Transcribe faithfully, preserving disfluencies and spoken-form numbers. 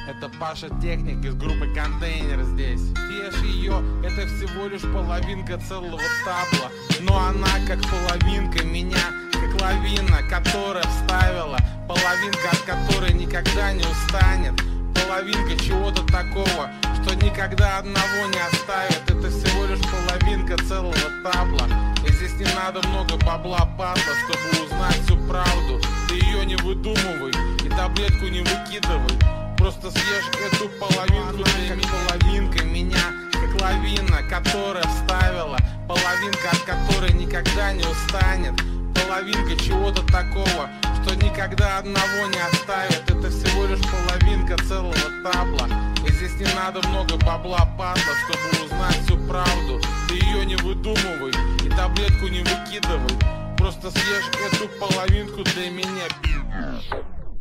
Это Паша Техник из группы Контейнер здесь. Съешь ее, это всего лишь половинка целого табла. Но она как половинка меня, как лавина, которая вставила. Половинка, от которой никогда не устанет. Половинка чего-то такого, что никогда одного не оставит. Это всего лишь половинка целого табла. И здесь не надо много бабла, падла, чтобы узнать всю правду. Ты ее не выдумывай и таблетку не выкидывай. Просто съешь эту половинку, ты как половинка меня, как лавина, которая вставила. Половинка, от которой никогда не устанет. Половинка чего-то такого, что никогда одного не оставит. Это всего лишь половинка целого табла. И здесь не надо много бабла, падла, чтобы узнать всю правду. Ты ее не выдумывай и таблетку не выкидывай. Просто съешь эту половинку для меня.